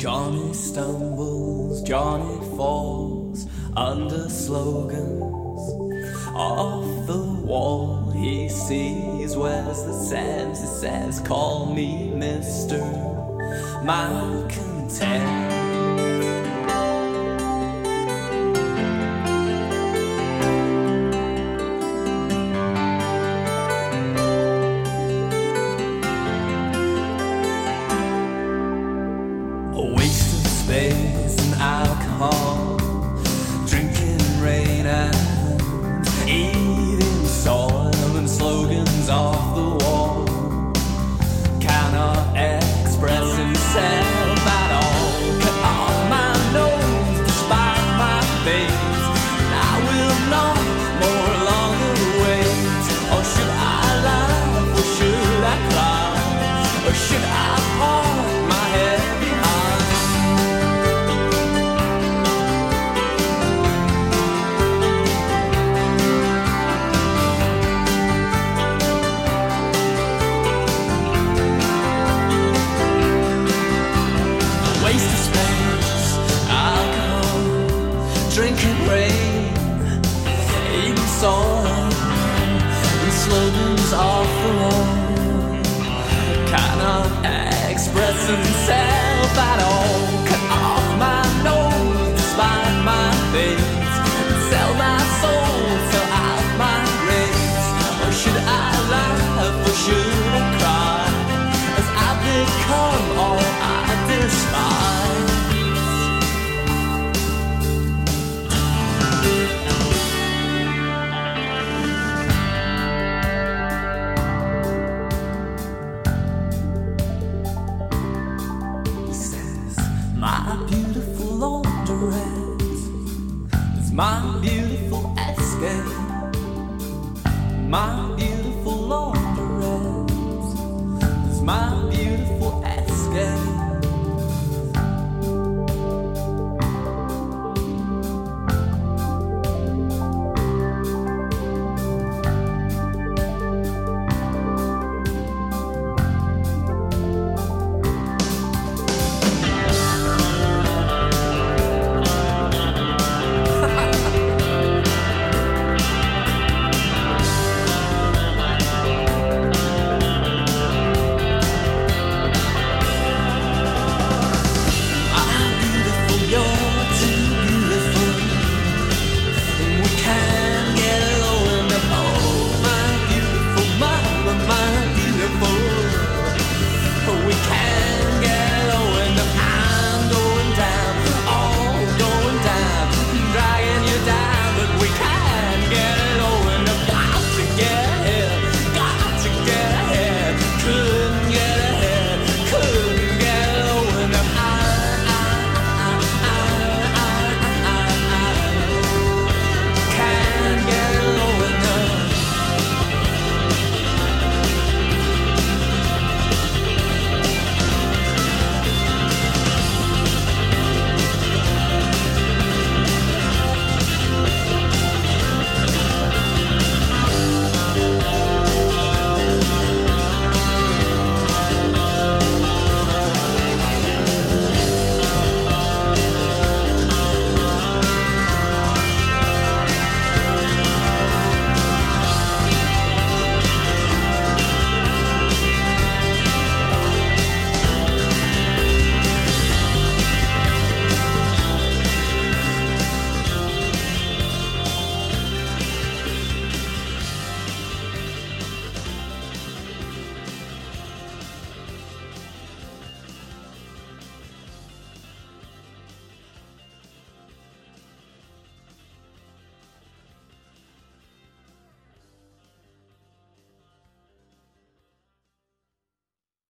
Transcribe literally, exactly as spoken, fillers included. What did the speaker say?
Johnny stumbles, Johnny falls under slogans. Off the wall he sees where's the sense. It says, call me Mister Malcontent. A waste of space and alcohol, drinking rain and eating soil and slogans off the wall. Cannot express himself at all. Cut off my nose despite my face, and I will no more longer wait. Or should I laugh, or should I cry, or should I part my heavy heart? Waste of space, alcohol, drinking rain, eating soil, and slogans off the wall. Cannot express himself at all. Cut off my nose despite my face, and sell my soul, sell out my grace. Or should I laugh, or should I cry, as I've become all I despise? He says, my beautiful laundrette is my beautiful escape, my beautiful